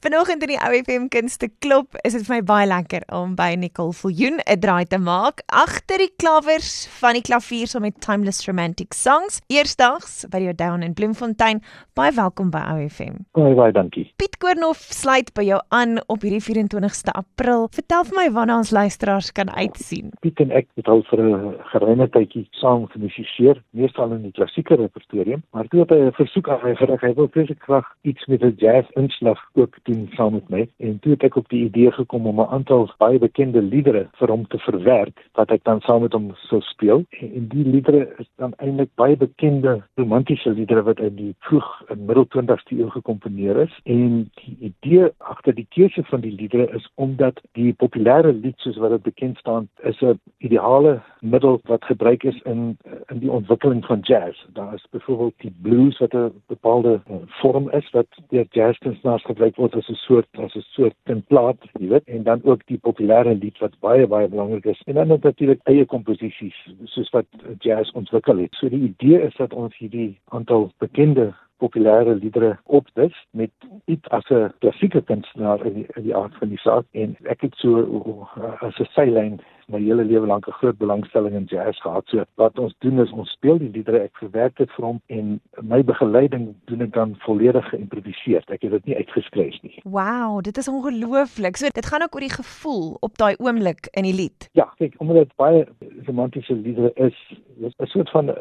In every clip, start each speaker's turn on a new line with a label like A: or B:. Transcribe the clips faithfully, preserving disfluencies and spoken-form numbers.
A: Vanoggend in die O F M Kunste Klop is dit vir my baie lekker om by Nicole Viljoen 'n draai te maak agter die klawers van die klavier saam met Timeless Romantic Songs. Eersdags by die Odeon in Bloemfontein. Baie welkom by O F M.
B: Baie baie dankie.
A: Piet Koornhof sluit by jou aan op hierdie vyf en twintigste April. Vertel vir my wanneer ons luisteraars kan uitsien.
B: Piet en ek het al vir 'n geruime tydjie saam gemusiseer, meestal in die klassieke repertorium, maar toe het hy 'n versoek aan my gerig. Hy wil vreeslik graag iets met 'n jazz inslag ook doen saam met my. En toe het ek op die idee gekom om 'n aantal baie bekende liedere vir hom te verwerk wat ek dan saam met hom sou speel. En die liedere is dan eintlik baie bekende romantiese liedere wat in die vroeg en middel twintigste eeu gekomponeer is. En die idee agter die keuse van die liedere is omdat die populêre lied soos wat dit bekend staan is 'n ideale middel wat gebruik is in in die ontwikkeling van jazz. Daar is byvoorbeeld die blues wat 'n bepaalde uh, vorm is wat deur jazzkunstenaars gebruik word as 'n soort as 'n soort templaat, jy weet, en dan ook die populêre lied wat baie baie belangrik is. En dan natuurlik eie komposisies soos wat jazz ontwikkel het. So die idee is dat ons hierdie aantal bekende populêre liedere opdis met iets as 'n klassieke kunstenaar in die, in die aard van die saak. En ek het so uh, as 'n sylyn my hele lewe lank 'n groot belangstelling in jazz gehad. So wat ons doen is ons speel die liedere, ek verwerk dit vir hom en my begeleiding doen ek dan volledig geïmproviseer. Ek het dit nie uitgeskryf nie.
A: Wow, dit is ongelooflik. So dit gaan ook oor die gevoel op daai oomblik in die lied.
B: Ja, kyk, omdat dit baie romantiese liedere is, is 'n soort van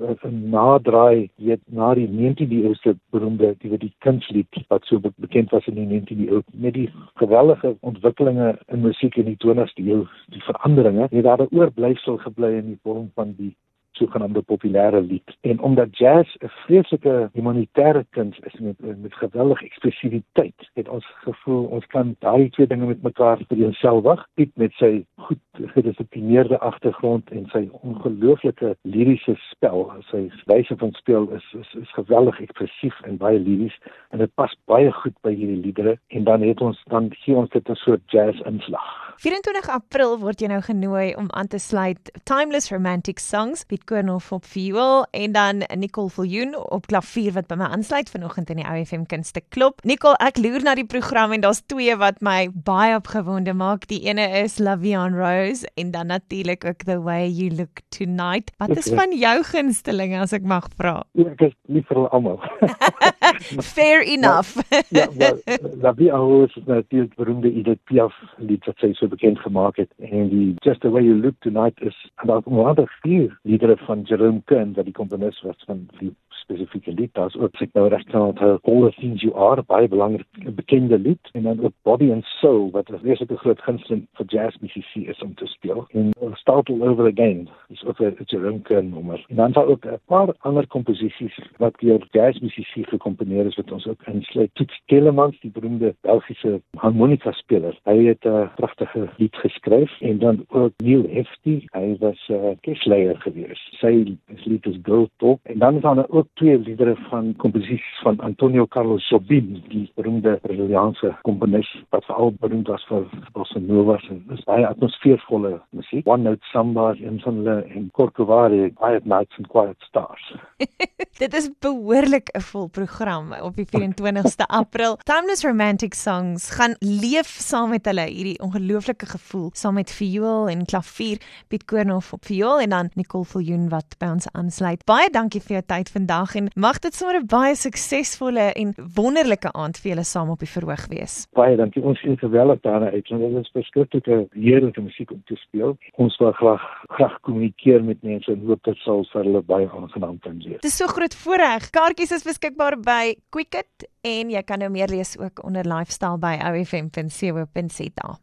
B: 'n nadraai, weet, na die negentiende eeuse beroemde die die kunslied wat so bekend was in die negentiende eeu met die geweldige ontwikkelinge in musiek in die twintigste eeu, die veranderinge, het daar 'n oorblyfsel gebly in die vorm van die sogenaamde populêre lied. En omdat jazz 'n vreeslike humanitêre kuns is met, met geweldige ekspressiwiteit, het ons gevoel ons kan daai twee dinge met mekaar vereenselwig. Piet met sy goed gedissiplineerde agtergrond en sy ongelooflike liriese spel, sy wyse van speel is, is, is geweldig ekspressief en baie liries en dit pas baie goed by hierdie liedere en dan het ons dan gee ons dit 'n soort jazz inslag.
A: vyf en twintig April word jy nou genooi om aan te sluit Timeless Romantic Songs, Piet Koornhof op viool en dan Nicole Viljoen op klavier wat by my aansluit vanoggend in die O F M Kunste Klop. Nicole, ek loer na die program en daar's twee wat my baie opgewonde maak. Die ene is La Vie en Rose en dan natuurlik ook The Way You Look Tonight. Wat is van jou gunstelinge as ek mag vra?
B: Ja, ek is lief vir hulle almal.
A: Fair enough.
B: Ja, ja, La Vie en Rose is natuurlik beroemde Edith Piaf lied wat sy so bekend gemaak het en die Just the Way You Look Tonight is daar onder andere vier liedere van Jerome Kern wat die komponis was van die spesifieke lied. Daar's ook ek nou reg kan onthou All the Things You Are, baie belangrik bekende lied en dan ook Body and Soul wat 'n reuse groot gunsteling vir jazzmusici is om te speel. En Start All Over Again is ook 'n Jerome Kern nommer. En dan daar ook 'n paar ander komposisies wat deur jazzmusici gekomponeer is wat ons ook insluit. Toets Telemans, die beroemde Belgiese harmonika speler. Hy het 'n uh, pragtige lied geskryf en dan ook Neil Hefti, hy was 'n uh, kerstleier gewees. Sy lied is Girl Talk en dan is daar ook twee liedere van komposisies van Antonio Carlos Jobim, die beroemde Braziliaanse komponis wat veral beroemd was vir bossa nova en dis baie atmosfeervolle musiek. One Note Samba, een van hulle en Corcovado, Quiet Nights and Quiet Stars.
A: Dit is behoorlik 'n vol program op die vyf en twintigste April. Timeless Romantic Songs gaan leef saam met hulle hierdie ongelooflike gevoel saam met viool en klavier. Piet Koornhof op viool en dan Nicole Viljoen wat by ons aansluit. Baie dankie vir jou tyd vandag en mag dit sommer 'n baie suksesvolle en wonderlike aand vir julle saam op die verhoog wees.
B: Baie dankie. Ons sien geweldig daarna uit. Want dit is verskriklike heerlike musiek om te speel. Ons wil graag graag kommunikeer met mense en hoop dit sal vir hulle baie aangenaam kan wees.
A: Dit is so groot voorreg. Kaartjies is beskikbaar by Quicket en jy kan nou meer lees ook onder lifestyle by o f m punt co punt za.